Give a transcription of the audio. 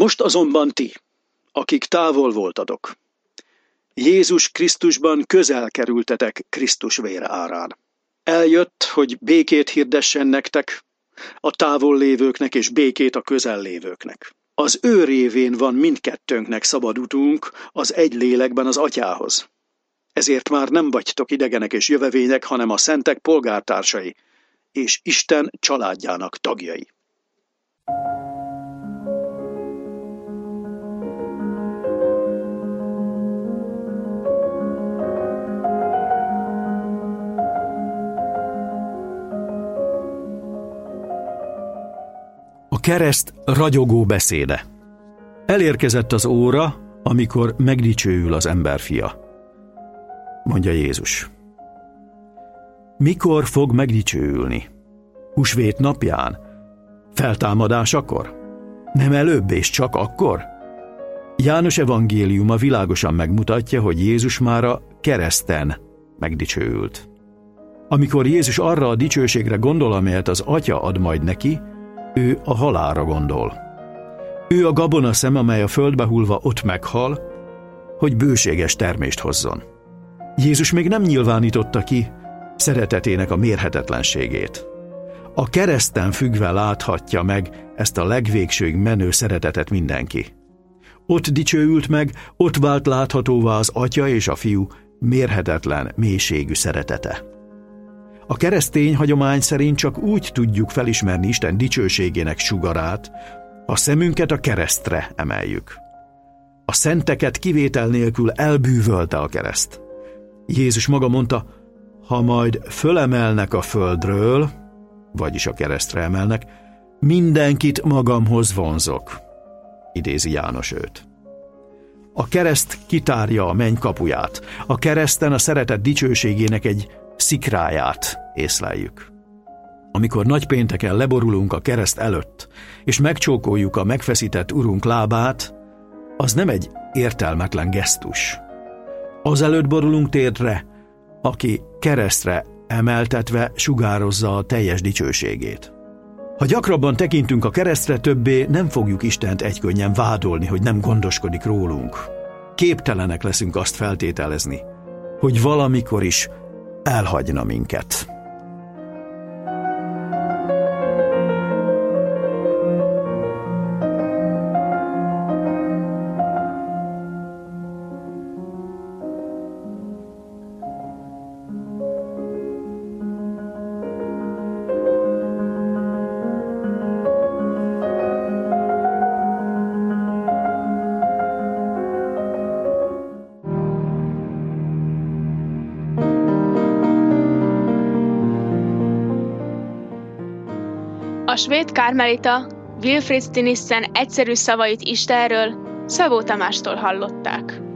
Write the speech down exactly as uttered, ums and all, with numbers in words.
Most azonban ti, akik távol voltatok, Jézus Krisztusban közel kerültetek Krisztus vére árán. Eljött, hogy békét hirdessen nektek, a távol lévőknek és békét a közel lévőknek. Az ő révén van mindkettőnknek szabad utunk az egy lélekben az Atyához. Ezért már nem vagytok idegenek és jövevények, hanem a szentek polgártársai, és Isten családjának tagjai. A kereszt ragyogó beszéde. Elérkezett az óra, amikor megdicsőül az emberfia. Mondja Jézus. Mikor fog megdicsőülni? Húsvét napján? Feltámadásakor? Nem előbb és csak akkor? János evangéliuma világosan megmutatja, hogy Jézus már a kereszten megdicsőült. Amikor Jézus arra a dicsőségre gondol, amelyet az Atya ad majd neki, ő a halálra gondol. Ő a gabonaszem, amely a földbe hullva ott meghal, hogy bőséges termést hozzon. Jézus még nem nyilvánította ki szeretetének a mérhetetlenségét. A kereszten függve láthatja meg ezt a legvégsőig menő szeretetet mindenki. Ott dicsőült meg, ott vált láthatóvá az Atya és a Fiú mérhetetlen mélységű szeretete. A keresztény hagyomány szerint csak úgy tudjuk felismerni Isten dicsőségének sugarát, ha szemünket a keresztre emeljük. A szenteket kivétel nélkül elbűvölte a kereszt. Jézus maga mondta, ha majd fölemelnek a földről, vagyis a keresztre emelnek, mindenkit magamhoz vonzok. Idézi János őt. A kereszt kitárja a menny kapuját. A kereszten a szeretet dicsőségének egy szikráját észleljük. Amikor nagypénteken leborulunk a kereszt előtt, és megcsókoljuk a megfeszített Urunk lábát, az nem egy értelmetlen gesztus. Azelőtt borulunk térdre, aki keresztre emeltetve sugározza a teljes dicsőségét. Ha gyakrabban tekintünk a keresztre, többé nem fogjuk Istent egykönnyen vádolni, hogy nem gondoskodik rólunk. Képtelenek leszünk azt feltételezni, hogy valamikor is elhagyna minket. A svéd kármelita Wilfrid Stinissen egyszerű szavait Istenről Szabó Tamástól hallották.